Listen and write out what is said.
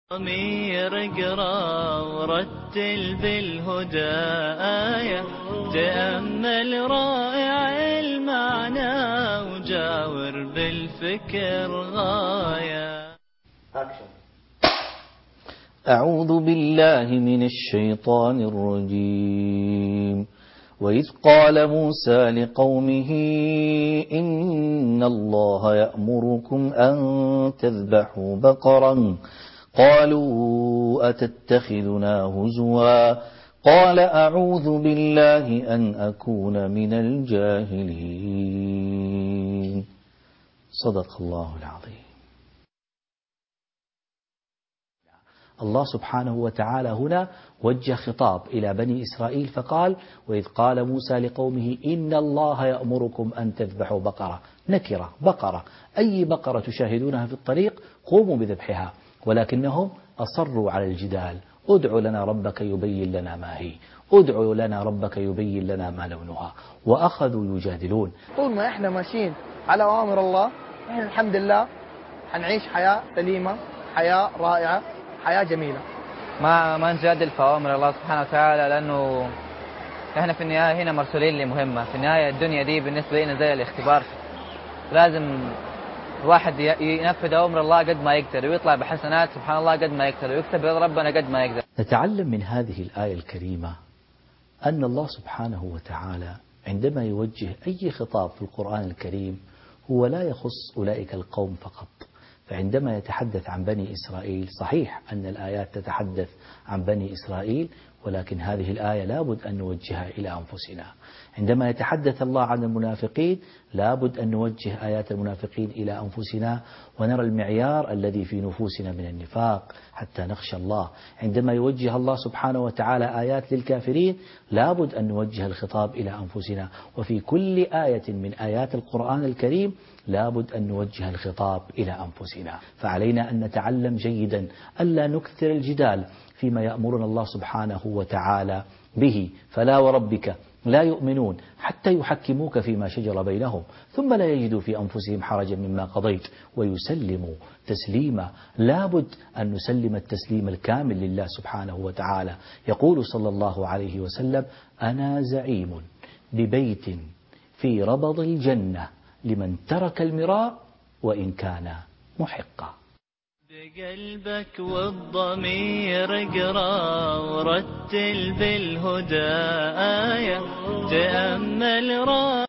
ضمير اقرا ورتل بالهدى آية، تأمل رائع المعنى وجاور بالفكر غاية. أعوذ بالله من الشيطان الرجيم. وإذ قال موسى لقومه إن الله يأمركم أن تذبحوا بقرا قالوا أتتخذنا هزوا قال أعوذ بالله أن أكون من الجاهلين. صدق الله العظيم. الله سبحانه وتعالى هنا وجه خطاب إلى بني إسرائيل فقال وإذ قال موسى لقومه إن الله يأمركم أن تذبحوا بقرة. نكرة، بقرة، أي بقرة تشاهدونها في الطريق قوموا بذبحها، ولكنهم أصروا على الجدال. ادع لنا ربك يبين لنا ما هي، ادع لنا ربك يبين لنا ما لونها، وأخذوا يجادلون. طول ما احنا ماشيين على أوامر الله احنا الحمد لله حنعيش حياة سليمة، حياة رائعة، حياة جميلة. ما نجادل في أوامر الله سبحانه وتعالى، لأنه احنا في النهاية هنا مرسولين لمهمة. في النهاية الدنيا دي بالنسبة لنا زي الاختبار، لازم الواحد ينفذ أوامر الله قد ما يقدر ويطلع بحسنات سبحان الله قد ما يقدر ويكتب ربنا قد ما يقدر. نتعلم من هذه الآية الكريمة أن الله سبحانه وتعالى عندما يوجه أي خطاب في القرآن الكريم هو لا يخص أولئك القوم فقط. فعندما يتحدث عن بني إسرائيل صحيح أن الآيات تتحدث عن بني إسرائيل، ولكن هذه الآية لابد أن نوجهها إلى أنفسنا. عندما يتحدث الله عن المنافقين لابد أن نوجه آيات المنافقين إلى أنفسنا ونرى المعيار الذي في نفوسنا من النفاق حتى نخشى الله. عندما يوجه الله سبحانه وتعالى آيات للكافرين لابد أن نوجه الخطاب إلى أنفسنا. وفي كل آية من آيات القرآن الكريم لابد أن نوجه الخطاب إلى أنفسنا. فعلينا أن نتعلم جيدا ألا نكثر الجدال فيما يأمرنا الله سبحانه وتعالى به. فلا وربك لا يؤمنون حتى يحكموك فيما شجر بينهم ثم لا يجدوا في أنفسهم حرجا مما قضيت ويسلموا تسليما. لابد أن نسلم التسليم الكامل لله سبحانه وتعالى. يقول صلى الله عليه وسلم أنا زعيم ببيت في ربض الجنة لمن ترك المراء وإن كان محقا. بقلبك والضمير اقرا ورتل بالهدى آية، تأمل